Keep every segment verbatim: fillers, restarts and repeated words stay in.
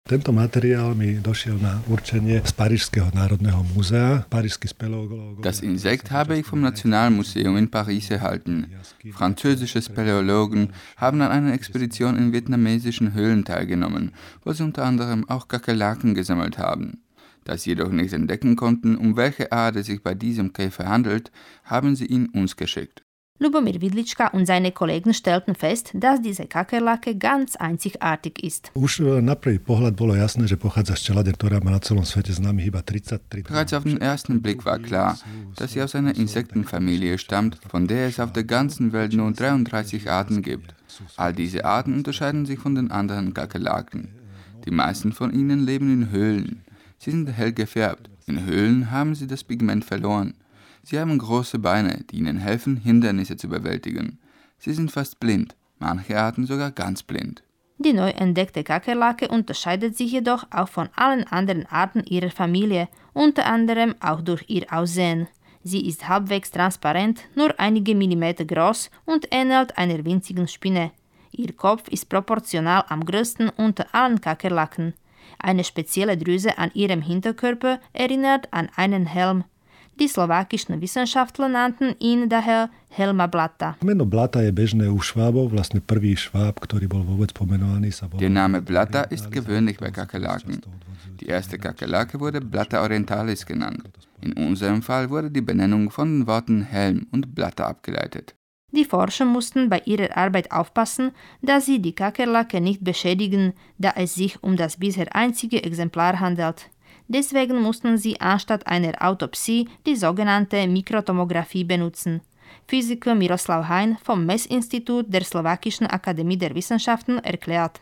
Tento materiál mi došiel na určenie z Parížského národného múzea. Parížský Speleolog. Das Insekt habe ich vom Nationalmuseum in Paris erhalten. Französische Speleologen haben an einer Expedition in vietnamesischen Höhlen teilgenommen, wo sie unter anderem auch Kakerlaken gesammelt haben. Da sie jedoch nicht entdecken konnten, um welche Art es sich bei diesem Käfer handelt, haben sie ihn uns geschickt. Lubomír Vidlička und seine Kollegen stellten fest, dass diese Kakerlake ganz einzigartig ist. Už na prvý pohľad bolo jasné, že pochádza z čelade, ktorá má na celom svete známych iba tridsaťtri. Bereits auf den ersten Blick war klar, dass sie aus einer Insektenfamilie stammt, von der es auf der ganzen Welt nur dreiunddreißig Arten gibt. All diese Arten unterscheiden sich von den anderen Kakerlaken. Die meisten von ihnen leben in Höhlen. Sie sind hell gefärbt. In Höhlen haben sie das Pigment verloren. Sie haben große Beine, die ihnen helfen, Hindernisse zu bewältigen. Sie sind fast blind, manche Arten sogar ganz blind. Die neu entdeckte Kakerlake unterscheidet sich jedoch auch von allen anderen Arten ihrer Familie, unter anderem auch durch ihr Aussehen. Sie ist halbwegs transparent, nur einige Millimeter groß und ähnelt einer winzigen Spinne. Ihr Kopf ist proportional am größten unter allen Kakerlaken. Eine spezielle Drüse an ihrem Hinterkörper erinnert an einen Helm. Die slowakischen Wissenschaftler nannten ihn daher Helma Blatta. Meno Blatta je bežné u švábov, vlastne prvý šváb, ktorý bol vôbec pomenovaný, sa bol... Der Name Blatta ist gewöhnlich bei Kakerlaken. Die erste Kakerlake wurde Blatta orientalis genannt. In unserem Fall wurde die Benennung von den Worten Helm und Blatta abgeleitet. Die Forscher mussten bei ihrer Arbeit aufpassen, dass sie die Kakerlake nicht beschädigen, da es sich um das bisher einzige Exemplar handelt. Deswegen mussten sie anstatt einer Autopsie die sogenannte Mikrotomographie benutzen. Physiker Miroslav Hein vom Messinstitut der Slowakischen Akademie der Wissenschaften erklärt.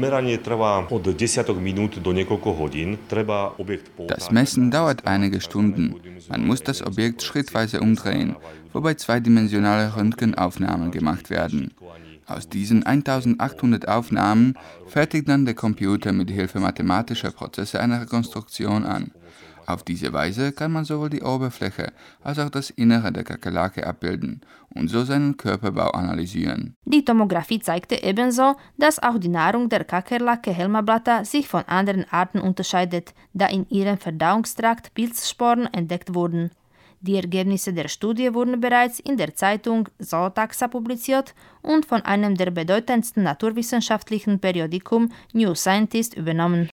Das Messen dauert einige Stunden. Man muss das Objekt schrittweise umdrehen, wobei zweidimensionale Röntgenaufnahmen gemacht werden. Aus diesen eintausendachthundert Aufnahmen fertigt dann der Computer mit Hilfe mathematischer Prozesse eine Rekonstruktion an. Auf diese Weise kann man sowohl die Oberfläche als auch das Innere der Kakerlake abbilden und so seinen Körperbau analysieren. Die Tomographie zeigte ebenso, dass auch die Nahrung der Kakerlake Helma Blatta sich von anderen Arten unterscheidet, da in ihrem Verdauungstrakt Pilzsporen entdeckt wurden. Die Ergebnisse der Studie wurden bereits in der Zeitung Zootaxa publiziert und von einem der bedeutendsten naturwissenschaftlichen Periodikum New Scientist übernommen.